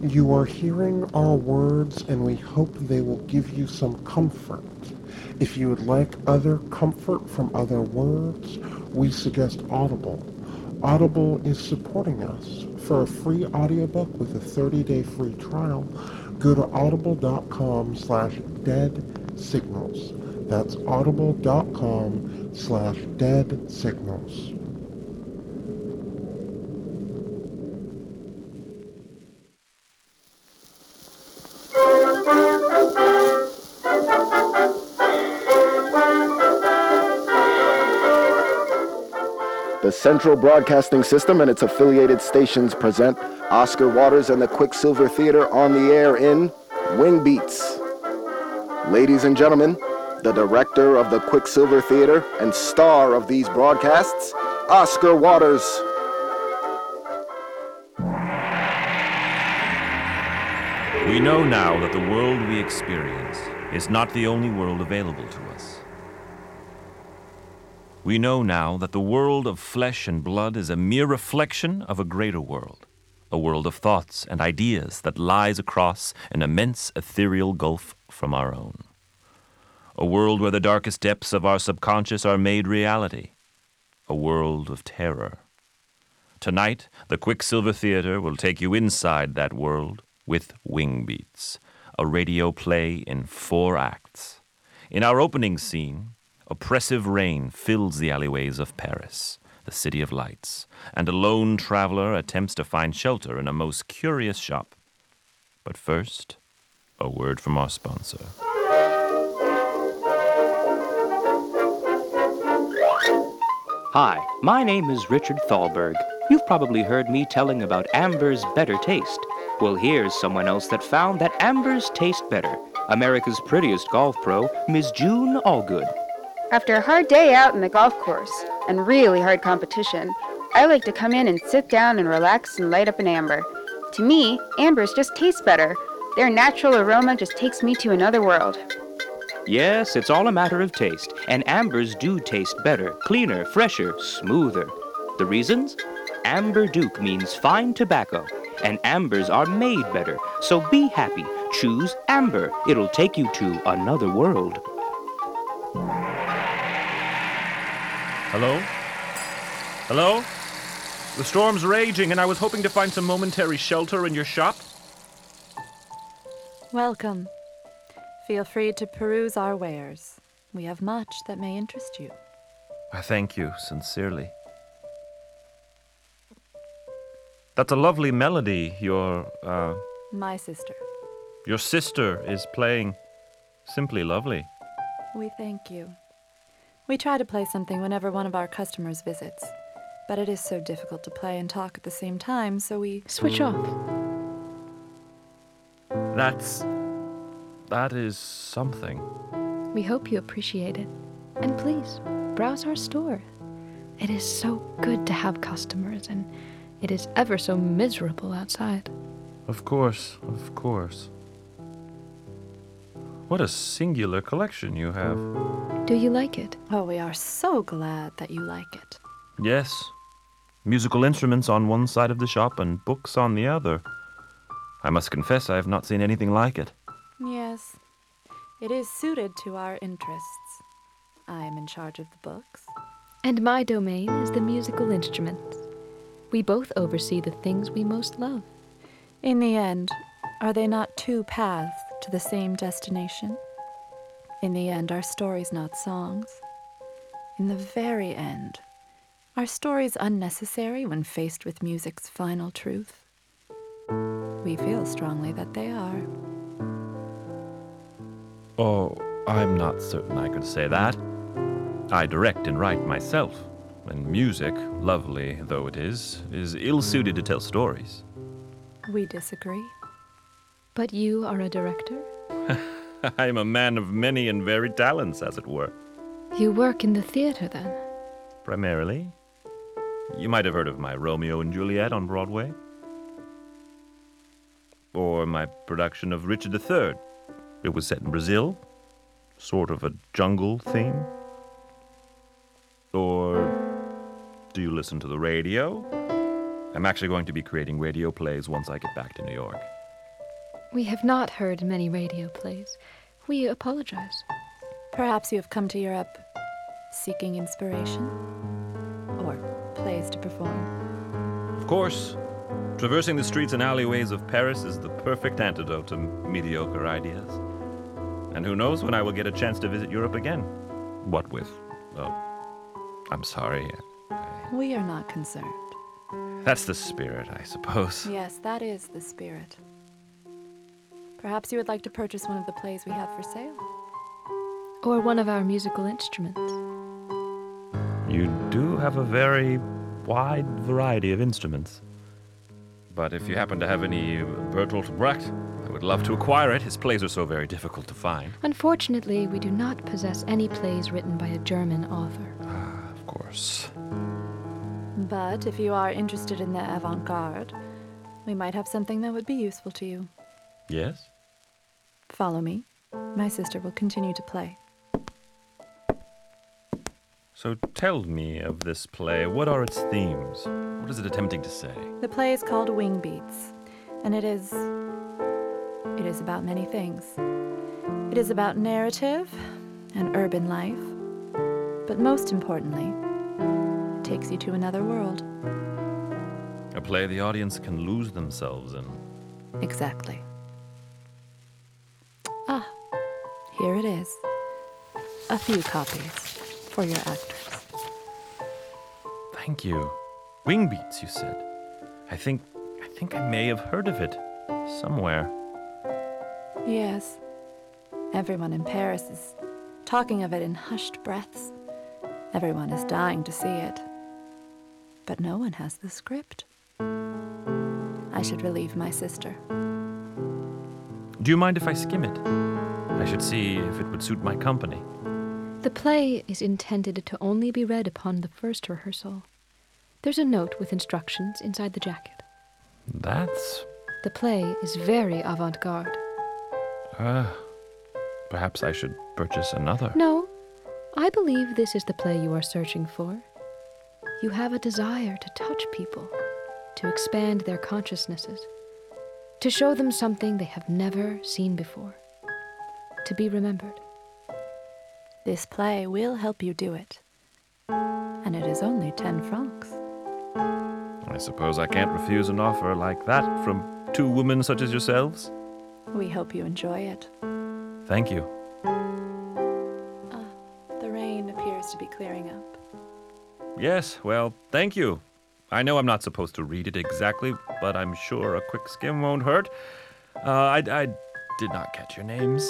You are hearing our words, and we hope they will give you some comfort. If you would like other comfort from other words, we suggest Audible. Audible is supporting us. For a free audiobook with a 30-day free trial, go to audible.com/deadsignals. That's audible.com/deadsignals. The Central Broadcasting System and its affiliated stations present Oscar Waters and the Quicksilver Theater on the air in Wing Beats. Ladies and gentlemen, the director of the Quicksilver Theater and star of these broadcasts, Oscar Waters. We know now that the world we experience is not the only world available to us. We know now that the world of flesh and blood is a mere reflection of a greater world, a world of thoughts and ideas that lies across an immense ethereal gulf from our own. A world where the darkest depths of our subconscious are made reality, a world of terror. Tonight, the Quicksilver Theater will take you inside that world with Wing Beats, a radio play in 4 acts. In our opening scene, oppressive rain fills the alleyways of Paris, the city of lights, and a lone traveler attempts to find shelter in a most curious shop. But first, a word from our sponsor. Hi, my name is Richard Thalberg. You've probably heard me telling about Amber's Better Taste. Well, here's someone else that found that Amber's taste better. America's prettiest golf pro, Ms. June Allgood. After a hard day out in the golf course, and really hard competition, I like to come in and sit down and relax and light up an amber. To me, ambers just taste better. Their natural aroma just takes me to another world. Yes, it's all a matter of taste, and ambers do taste better, cleaner, fresher, smoother. The reasons? Amber Duke means fine tobacco, and ambers are made better, so be happy. Choose Amber. It'll take you to another world. Hello? Hello? The storm's raging, and I was hoping to find some momentary shelter in your shop. Welcome. Feel free to peruse our wares. We have much that may interest you. I thank you sincerely. That's a lovely melody. My sister. Your sister is playing. Simply lovely. We thank you. We try to play something whenever one of our customers visits, but it is so difficult to play and talk at the same time, so we switch off. That is something. We hope you appreciate it. And please, browse our store. It is so good to have customers, and it is ever so miserable outside. Of course. What a singular collection you have. Do you like it? Oh, we are so glad that you like it. Yes. Musical instruments on one side of the shop and books on the other. I must confess I have not seen anything like it. Yes. It is suited to our interests. I am in charge of the books. And my domain is the musical instruments. We both oversee the things we most love. In the end, are they not 2 paths to the same destination? In the end, are stories not songs? In the very end, are stories unnecessary when faced with music's final truth? We feel strongly that they are. Oh, I'm not certain I could say that. I direct and write myself, and music, lovely though it is ill-suited to tell stories. We disagree. But you are a director? I am a man of many and varied talents, as it were. You work in the theater, then? Primarily. You might have heard of my Romeo and Juliet on Broadway. Or my production of Richard III. It was set in Brazil. Sort of a jungle theme. Or do you listen to the radio? I'm actually going to be creating radio plays once I get back to New York. We have not heard many radio plays. We apologize. Perhaps you have come to Europe seeking inspiration? Or plays to perform? Of course, traversing the streets and alleyways of Paris is the perfect antidote to mediocre ideas. And who knows when I will get a chance to visit Europe again? What with? Oh, I'm sorry. We are not concerned. That's the spirit, I suppose. Yes, that is the spirit. Perhaps you would like to purchase one of the plays we have for sale? Or one of our musical instruments. You do have a very wide variety of instruments. But if you happen to have any Bertolt Brecht, I would love to acquire it. His plays are so very difficult to find. Unfortunately, we do not possess any plays written by a German author. Ah, of course. But if you are interested in the avant-garde, we might have something that would be useful to you. Yes? Follow me. My sister will continue to play. So tell me of this play. What are its themes? What is it attempting to say? The play is called Wing Beats, and it is about many things. It is about narrative and urban life, but most importantly, it takes you to another world. A play the audience can lose themselves in. Exactly. Ah, here it is. A few copies for your actors. Thank you. Wing Beats, you said. I think I may have heard of it somewhere. Yes. Everyone in Paris is talking of it in hushed breaths. Everyone is dying to see it. But no one has the script. I should relieve my sister. Do you mind if I skim it? I should see if it would suit my company. The play is intended to only be read upon the first rehearsal. There's a note with instructions inside the jacket. That's... The play is very avant-garde. Perhaps I should purchase another. No, I believe this is the play you are searching for. You have a desire to touch people, to expand their consciousnesses, to show them something they have never seen before, to be remembered. This play will help you do it. And it is only 10 francs. I suppose I can't refuse an offer like that from two women such as yourselves. We hope you enjoy it. Thank you. The rain appears to be clearing up. Yes, well, thank you. I know I'm not supposed to read it exactly, but I'm sure a quick skim won't hurt. I did not catch your names.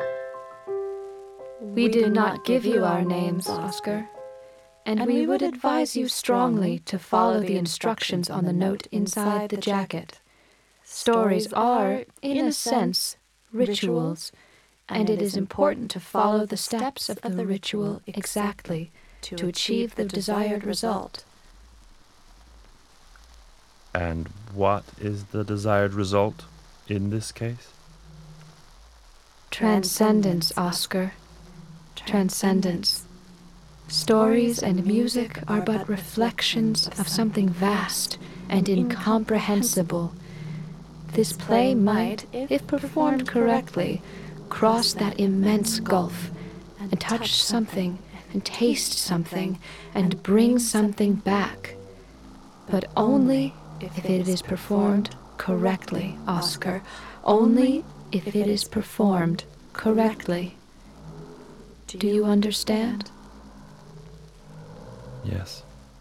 We did not give you our names, Oscar, and we would advise you strongly to follow the instructions on the note inside the jacket. Stories are, in a sense, rituals, and it is important to follow the steps of the ritual exactly to achieve the desired result. And what is the desired result in this case? Transcendence, Oscar. Transcendence. Stories and music are but reflections of something vast and incomprehensible. This play might, if performed correctly, cross that immense gulf and touch something and taste something and bring something back. But only if it is performed correctly, Oscar. Only if it is performed correctly. Do you understand? Yes.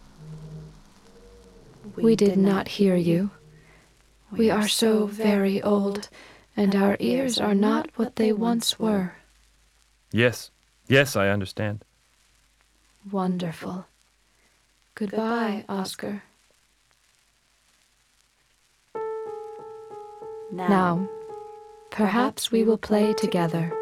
We did not hear you. We are so very old, and our ears are not what they once were. Yes, I understand. Wonderful. Goodbye, Oscar. Now, perhaps we will play together.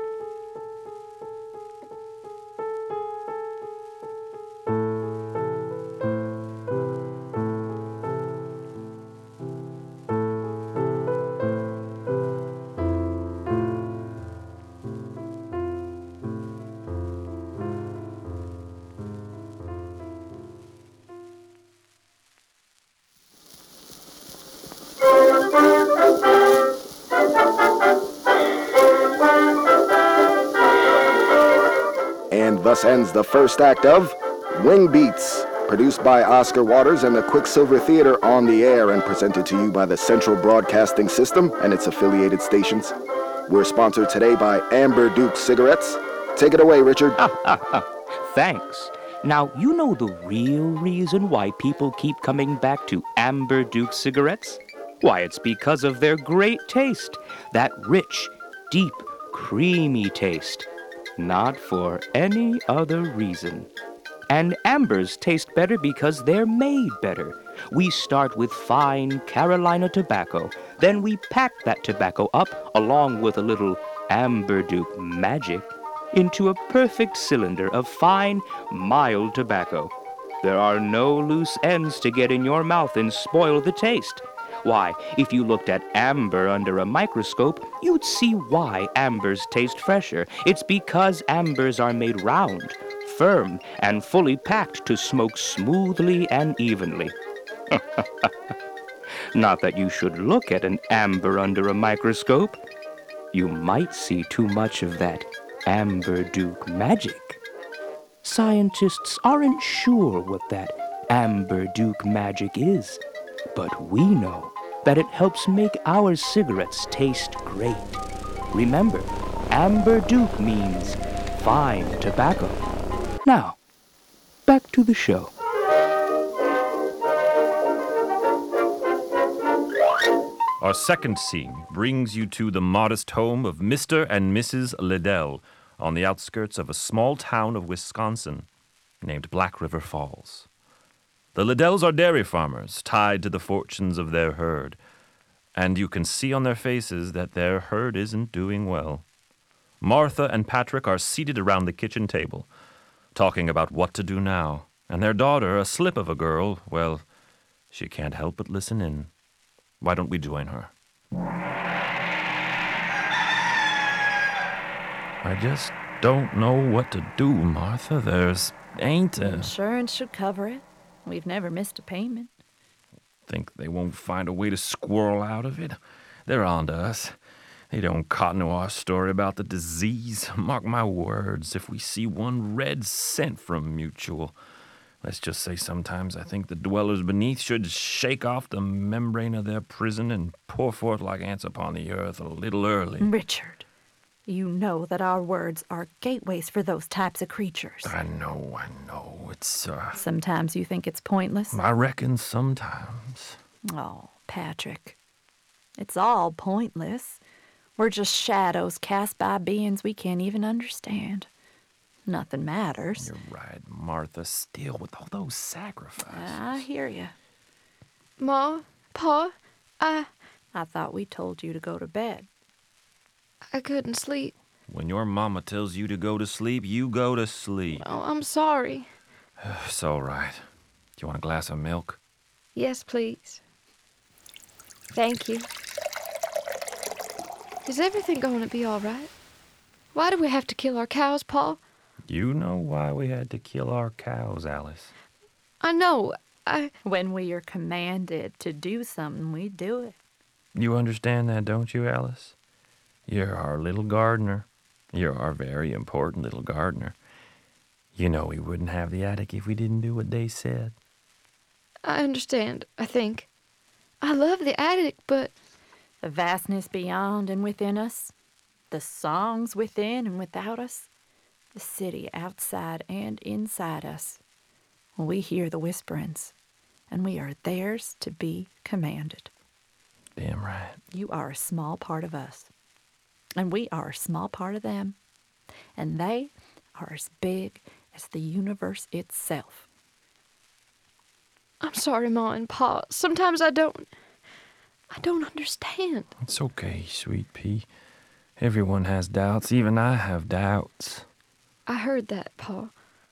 And thus ends the first act of Wing Beats, produced by Oscar Waters and the Quicksilver Theater on the air and presented to you by the Central Broadcasting System and its affiliated stations. We're sponsored today by Amber Duke Cigarettes. Take it away, Richard. Thanks. Now, you know the real reason why people keep coming back to Amber Duke cigarettes? Why, it's because of their great taste. That rich, deep, creamy taste. Not for any other reason. And Ambers taste better because they're made better. We start with fine Carolina tobacco. Then we pack that tobacco up, along with a little Amber Duke magic, into a perfect cylinder of fine, mild tobacco. There are no loose ends to get in your mouth and spoil the taste. Why, if you looked at amber under a microscope, you'd see why ambers taste fresher. It's because ambers are made round, firm, and fully packed to smoke smoothly and evenly. Not that you should look at an amber under a microscope. You might see too much of that Amber Duke magic. Scientists aren't sure what that Amber Duke magic is, but we know that it helps make our cigarettes taste great. Remember, Amber Duke means fine tobacco. Now, back to the show. Our second scene brings you to the modest home of Mr. and Mrs. Liddell on the outskirts of a small town of Wisconsin named Black River Falls. The Liddells are dairy farmers tied to the fortunes of their herd, and you can see on their faces that their herd isn't doing well. Martha and Patrick are seated around the kitchen table, talking about what to do now, and their daughter, a slip of a girl, well, she can't help but listen in. Why don't we join her? I just don't know what to do, Martha. There's ain't a... Insurance should cover it. We've never missed a payment. Think they won't find a way to squirrel out of it? They're on to us. They don't cotton to our story about the disease. Mark my words, if we see one red cent from Mutual, let's just say sometimes I think the dwellers beneath should shake off the membrane of their prison and pour forth like ants upon the earth a little early. Richard, you know that our words are gateways for those types of creatures. I know. It's, Sometimes you think it's pointless. I reckon sometimes. Oh, Patrick, it's all pointless. We're just shadows cast by beings we can't even understand. Nothing matters. You're right, Martha. Still, with all those sacrifices. I hear you. Ma, Pa, I thought we told you to go to bed. I couldn't sleep. When your mama tells you to go to sleep, you go to sleep. Oh, I'm sorry. It's all right. Do you want a glass of milk? Yes, please. Thank you. Is everything going to be all right? Why do we have to kill our cows, Pa? You know why we had to kill our cows, Alice. I know. When we are commanded to do something, we do it. You understand that, don't you, Alice? You're our little gardener. You're our very important little gardener. You know we wouldn't have the attic if we didn't do what they said. I understand, I think. I love the attic, but... The vastness beyond and within us, the songs within and without us, the city outside and inside us. We hear the whisperings, and we are theirs to be commanded. Damn right. You are a small part of us, and we are a small part of them, and they are as big as the universe itself. I'm sorry, Ma and Pa. Sometimes I don't understand. It's okay, sweet pea. Everyone has doubts. Even I have doubts. I heard that, Pa.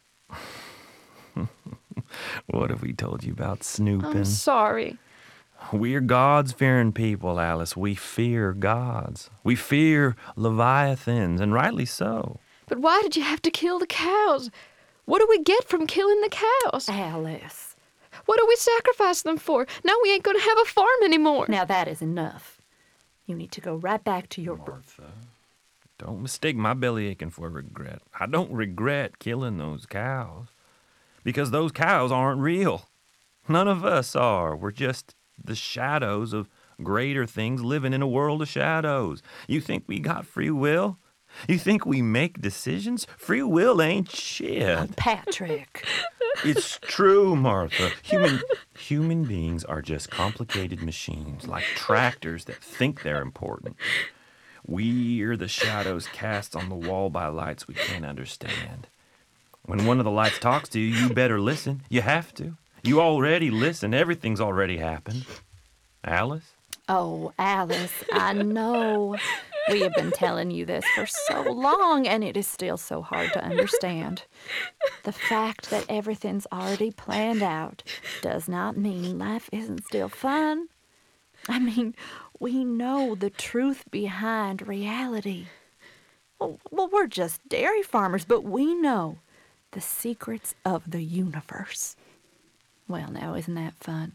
What have we told you about snooping? I'm sorry. We're God-fearing people, Alice. We fear gods. We fear leviathans, and rightly so. But why did you have to kill the cows? What do we get from killing the cows? Alice. What do we sacrifice them for? Now we ain't going to have a farm anymore. Now that is enough. You need to go right back to your... Martha, Don't mistake my belly aching for regret. I don't regret killing those cows. Because those cows aren't real. None of us are. We're just the shadows of greater things living in a world of shadows. You think we got free will? You think we make decisions? Free will ain't shit. Patrick. It's true, Martha. Human beings are just complicated machines, like tractors that think they're important. We're the shadows cast on the wall by lights we can't understand. When one of the lights talks to you, you better listen. You have to. You already listen. Everything's already happened. Alice? Oh, Alice, I know. We have been telling you this for so long, and it is still so hard to understand. The fact that everything's already planned out does not mean life isn't still fun. I mean, we know the truth behind reality. Well, we're just dairy farmers, but we know the secrets of the universe. Well, now, isn't that fun?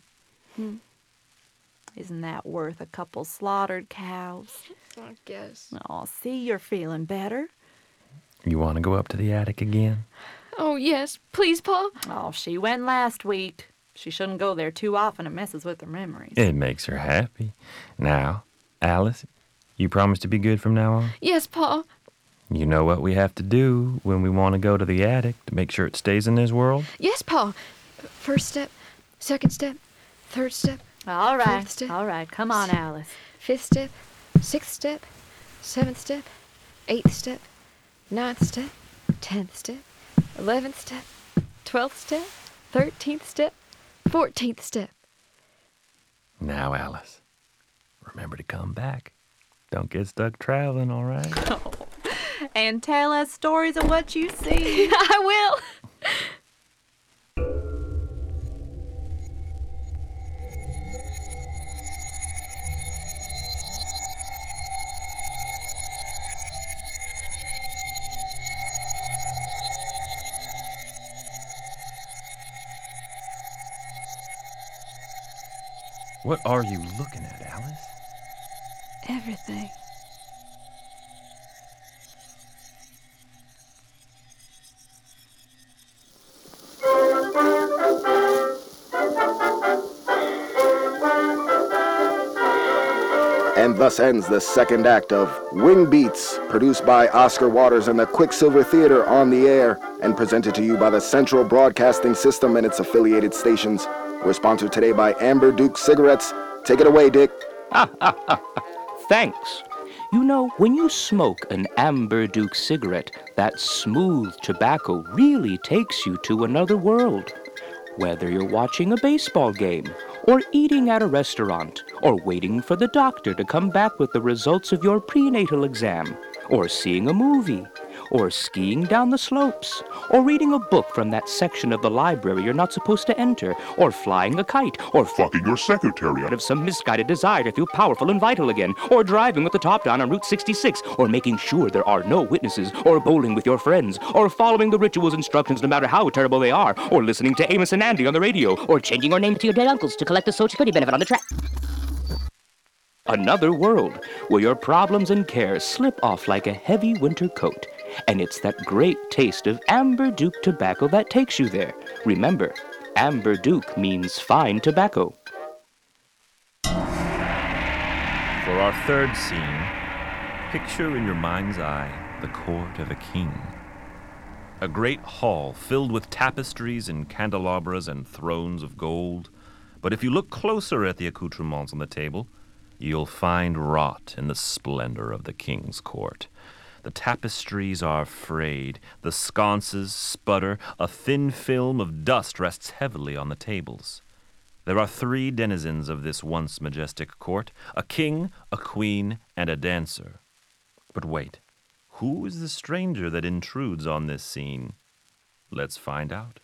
Isn't that worth a couple slaughtered cows? I guess. Oh, see, you're feeling better. You want to go up to the attic again? Oh, yes. Please, Pa. Oh, she went last week. She shouldn't go there too often. It messes with her memories. It makes her happy. Now, Alice, you promise to be good from now on? Yes, Pa. You know what we have to do when we want to go to the attic to make sure it stays in this world? Yes, Pa. First step, second step, third step, All right, Fourth step. all right. Come on, Alice. fifth step, sixth step, seventh step, eighth step, ninth step, 10th step, 11th step, 12th step, 13th step, 14th step. Now, Alice, remember to come back. Don't get stuck traveling, all right? And tell us stories of what you see. I will. What are you looking at, Alice? Everything. And thus ends the second act of Wing Beats, produced by Oscar Waters and the Quicksilver Theater on the air, and presented to you by the Central Broadcasting System and its affiliated stations. We're sponsored today by Amber Duke Cigarettes. Take it away, Dick. Thanks. You know, when you smoke an Amber Duke cigarette, that smooth tobacco really takes you to another world. Whether you're watching a baseball game, or eating at a restaurant, or waiting for the doctor to come back with the results of your prenatal exam, or seeing a movie, or skiing down the slopes, or reading a book from that section of the library you're not supposed to enter, or flying a kite, or fucking your secretary out of some misguided desire to feel powerful and vital again, or driving with the top down on Route 66, or making sure there are no witnesses, or bowling with your friends, or following the ritual's instructions no matter how terrible they are, or listening to Amos and Andy on the radio, or changing your name to your dead uncles to collect the Social Security benefit on the track. Another world where your problems and cares slip off like a heavy winter coat. And it's that great taste of Amber Duke tobacco that takes you there. Remember, Amber Duke means fine tobacco. For our third scene, picture in your mind's eye the court of a king. A great hall filled with tapestries and candelabras and thrones of gold. But if you look closer at the accoutrements on the table, you'll find rot in the splendor of the king's court. The tapestries are frayed, the sconces sputter, a thin film of dust rests heavily on the tables. There are 3 denizens of this once majestic court, a king, a queen, and a dancer. But wait, who is the stranger that intrudes on this scene? Let's find out.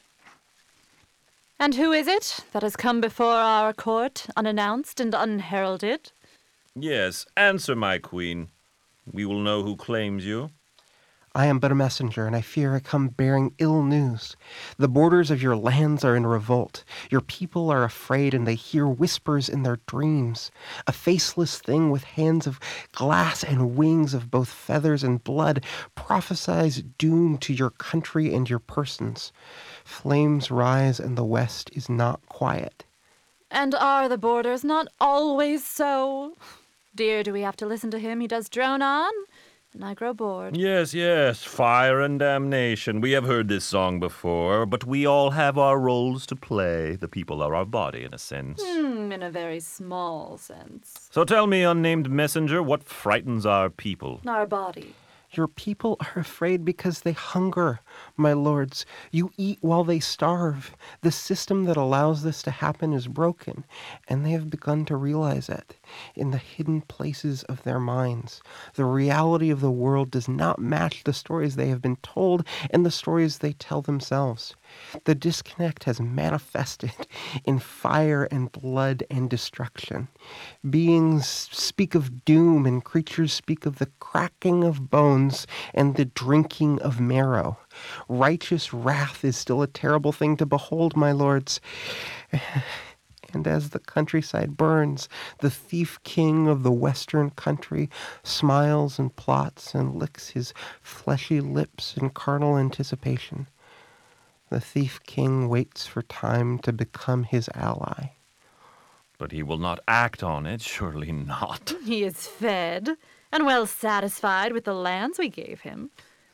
And who is it that has come before our court, unannounced and unheralded? Yes, answer, my queen. We will know who claims you. I am but a messenger, and I fear I come bearing ill news. The borders of your lands are in revolt. Your people are afraid, and they hear whispers in their dreams. A faceless thing with hands of glass and wings of both feathers and blood prophesies doom to your country and your persons. Flames rise, and the west is not quiet. And are the borders not always so? Dear, do we have to listen to him? He does drone on, and I grow bored. Yes, fire and damnation. We have heard this song before, but we all have our roles to play. The people are our body, in a sense. In a very small sense. So tell me, unnamed messenger, what frightens our people? Our body. Your people are afraid because they hunger, my lords. You eat while they starve. The system that allows this to happen is broken, and they have begun to realize it in the hidden places of their minds. The reality of the world does not match the stories they have been told and the stories they tell themselves. The disconnect has manifested in fire and blood and destruction. Beings speak of doom, and creatures speak of the cracking of bones and the drinking of marrow. Righteous wrath is still a terrible thing to behold, my lords. And as the countryside burns, the thief king of the western country smiles and plots and licks his fleshy lips in carnal anticipation. The thief king waits for time to become his ally. But he will not act on it, surely not. He is fed and well satisfied with the lands we gave him.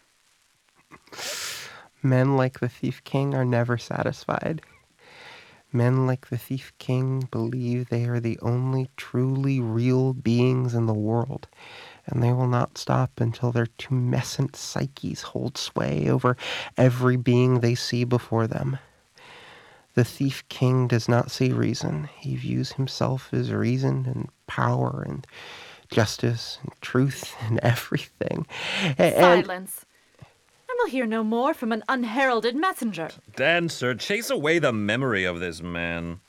Men like the thief king are never satisfied. Men like the thief king believe they are the only truly real beings in the world, and they will not stop until their tumescent psyches hold sway over every being they see before them. The thief king does not see reason. He views himself as reason and power and justice and truth and everything. Silence. And we'll hear no more from an unheralded messenger. Dancer, chase away the memory of this man.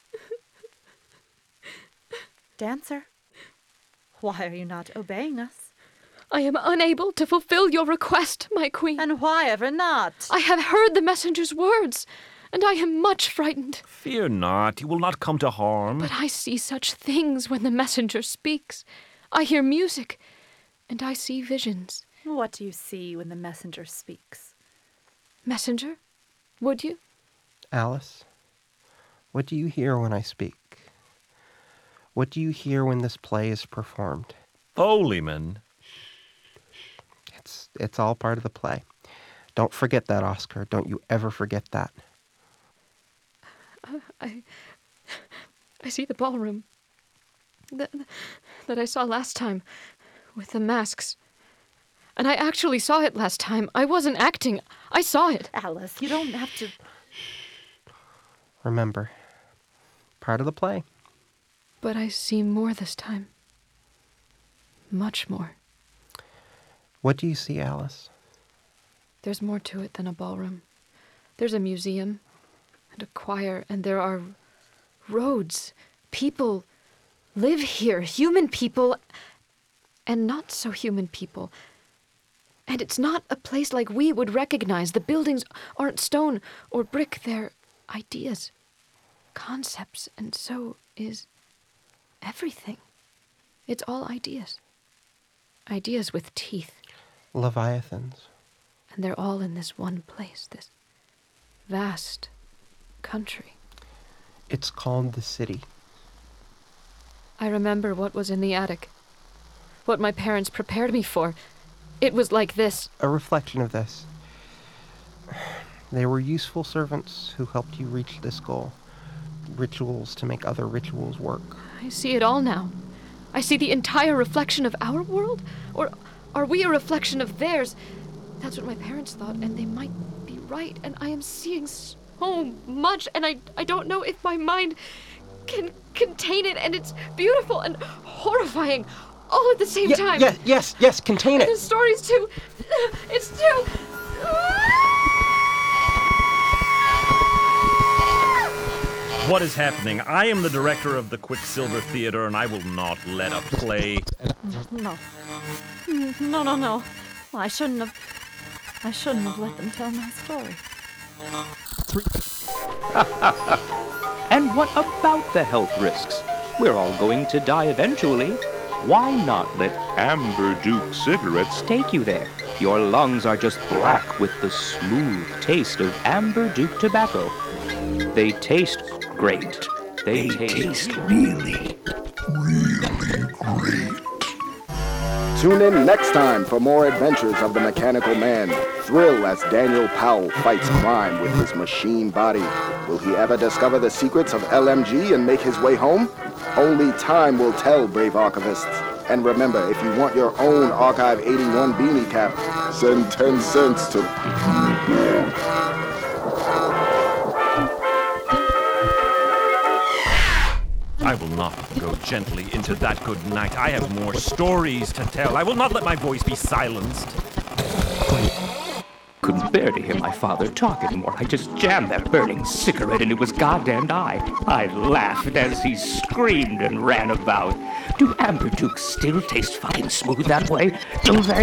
Dancer, why are you not obeying us? I am unable to fulfill your request, my queen. And why ever not? I have heard the messenger's words, and I am much frightened. Fear not, he will not come to harm. But I see such things when the messenger speaks. I hear music, and I see visions. What do you see when the messenger speaks? Messenger, would you? Alice, what do you hear when I speak? What do you hear when this play is performed? Foleyman. It's all part of the play. Don't forget that, Oscar. Don't you ever forget that. I see the ballroom that I saw last time with the masks. And I actually saw it last time. I wasn't acting. I saw it. Alice, you don't have to... Remember, part of the play. But I see more this time. Much more. What do you see, Alice? There's more to it than a ballroom. There's a museum and a choir, and there are roads. People live here, human people, and not so human people. And it's not a place like we would recognize. The buildings aren't stone or brick, they're ideas, concepts, and so is everything. It's all ideas. Ideas with teeth. Leviathans. And they're all in this one place, this vast country. It's called the city. I remember what was in the attic. What my parents prepared me for. It was like this. A reflection of this. They were useful servants who helped you reach this goal. Rituals to make other rituals work. I see it all now. I see the entire reflection of our world? Or are we a reflection of theirs? That's what my parents thought, and they might be right. And I am seeing so much, and I don't know if my mind can contain it, and it's beautiful and horrifying all at the same time. Yes, contain it. And the story's too... It's too... What is happening? I am the director of the Quicksilver Theater, and I will not let a play... No. I shouldn't have... I shouldn't have let them tell my story. And what about the health risks? We're all going to die eventually. Why not let Amber Duke cigarettes take you there? Your lungs are just black with the smooth taste of Amber Duke tobacco. They taste great. They taste really great. Tune in next time for more adventures of the Mechanical Man. Thrill as Daniel Powell fights crime with his machine body. Will he ever discover the secrets of LMG and make his way home? Only time will tell, brave archivists. And remember, if you want your own Archive 81 beanie cap, send 10 cents to... I will not go gently into that good night. I have more stories to tell. I will not let my voice be silenced. Couldn't bear to hear my father talk anymore. I just jammed that burning cigarette into his goddamned eye. I laughed as he screamed and ran about. Do Amber Dukes still taste fucking smooth that way? Do they?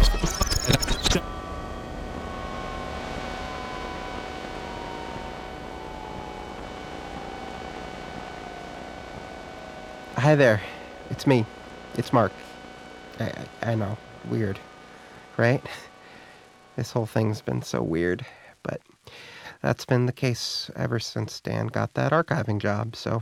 Hi there. It's me. It's Mark. I know. Weird. Right? This whole thing's been so weird, but that's been the case ever since Dan got that archiving job, so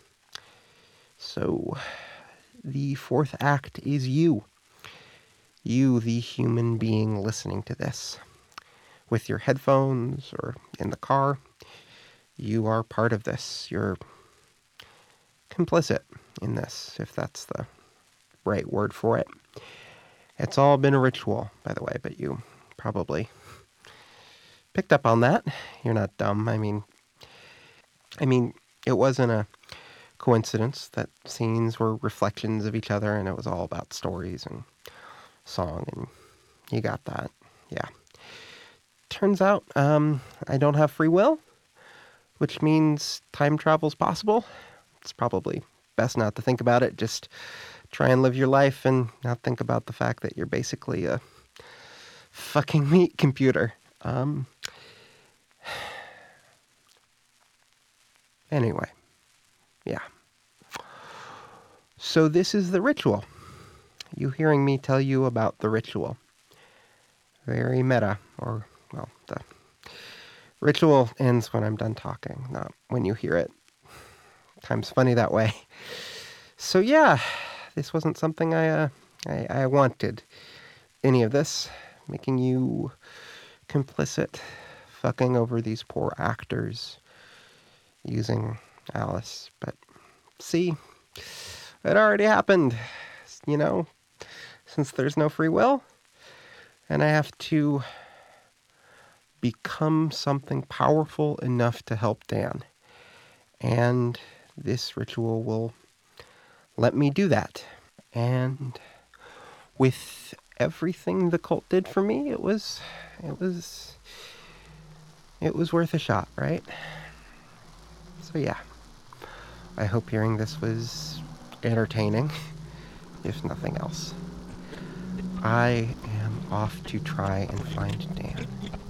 the fourth act is you. You, the human being listening to this. With your headphones or in the car, you are part of this. You're complicit in this, if that's the right word for it. It's all been a ritual, by the way, but you probably picked up on that. You're not dumb. I mean, it wasn't a coincidence that scenes were reflections of each other, and it was all about stories and song, and you got that. Yeah. Turns out, I don't have free will, which means time travel's possible. It's probably best not to think about it. Just try and live your life and not think about the fact that you're basically a fucking meat computer. Anyway, yeah. So this is the ritual. You hearing me tell you about the ritual. Very meta, or, well, the ritual ends when I'm done talking, not when you hear it. Time's funny that way. So yeah, this wasn't something I wanted. Any of this. Making you complicit, fucking over these poor actors, using Alice. But see, it already happened, you know, since there's no free will. And I have to become something powerful enough to help Dan. And this ritual will let me do that. And with everything the cult did for me, it was worth a shot, right? So yeah, I hope hearing this was entertaining, if nothing else. I am off to try and find Dan.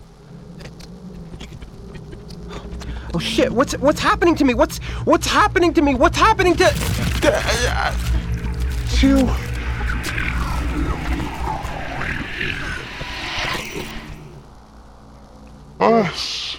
Oh shit, what's happening to me? What's happening to me? What's happening to us?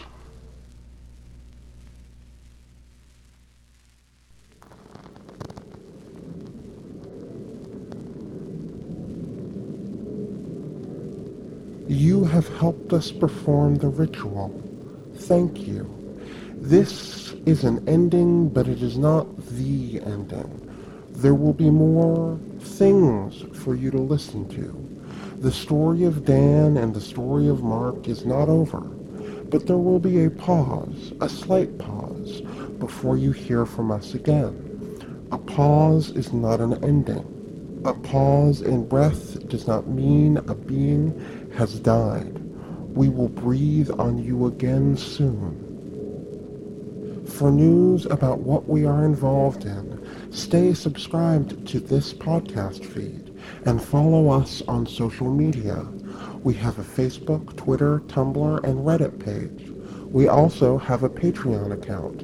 You have helped us perform the ritual. Thank you. This is an ending, but it is not the ending. There will be more things for you to listen to. The story of Dan and the story of Mark is not over, but there will be a pause, a slight pause, before you hear from us again. A pause is not an ending. A pause in breath does not mean a being has died. We will breathe on you again soon. For news about what we are involved in, stay subscribed to this podcast feed and follow us on social media. We have a Facebook, Twitter, Tumblr, and Reddit page. We also have a Patreon account,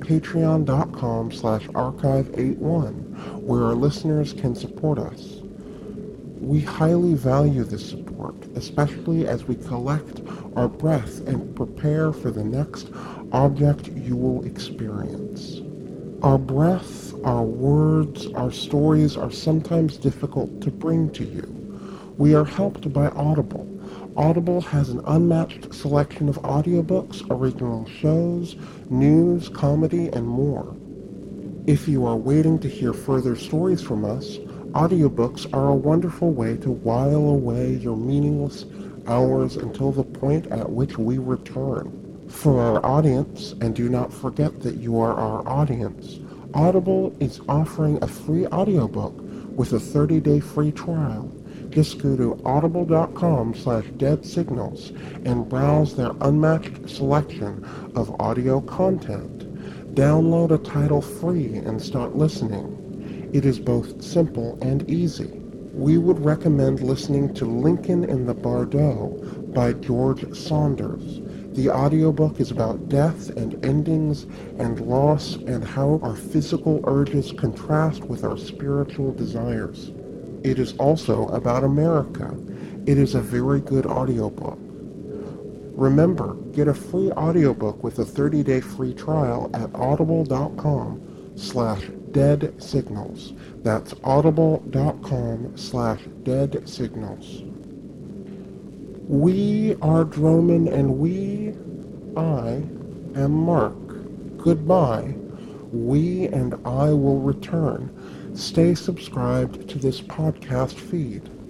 patreon.com/archive81, where our listeners can support us. We highly value this support, especially as we collect our breath and prepare for the next object you will experience. Our breath, our words, our stories are sometimes difficult to bring to you. We are helped by Audible. Audible has an unmatched selection of audiobooks, original shows, news, comedy, and more. If you are waiting to hear further stories from us, audiobooks are a wonderful way to while away your meaningless hours until the point at which we return. For our audience, and do not forget that you are our audience, Audible is offering a free audiobook with a 30-day free trial. Just go to audible.com/deadsignals and browse their unmatched selection of audio content. Download a title free and start listening. It is both simple and easy. We would recommend listening to Lincoln in the Bardo by George Saunders. The audiobook is about death and endings and loss and how our physical urges contrast with our spiritual desires. It is also about America. It is a very good audiobook. Remember, get a free audiobook with a 30-day free trial at audible.com/deadsignals. That's audible.com/deadsignals. We are Droman, and I am Mark. Goodbye. We and I will return. Stay subscribed to this podcast feed.